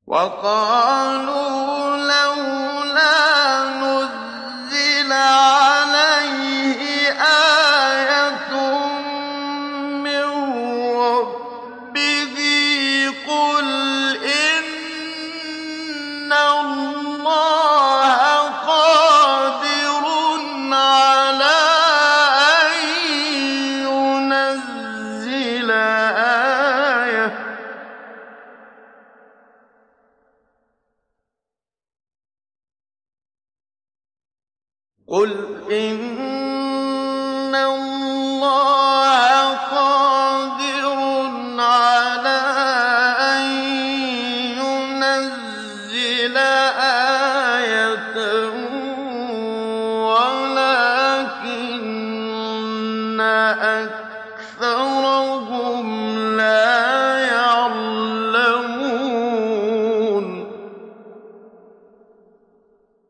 وَقَالُوا لَوْلَا نُزِّلَ عَلَيْهِ آيَةٌ مِّن رَّبِّهِ ۖ قُلْ إِنَّ اللَّهَ قَادِرٌ عَلَىٰ أَن يُنَزِّلَ آيَةً ۖ قُلْ إِنَّ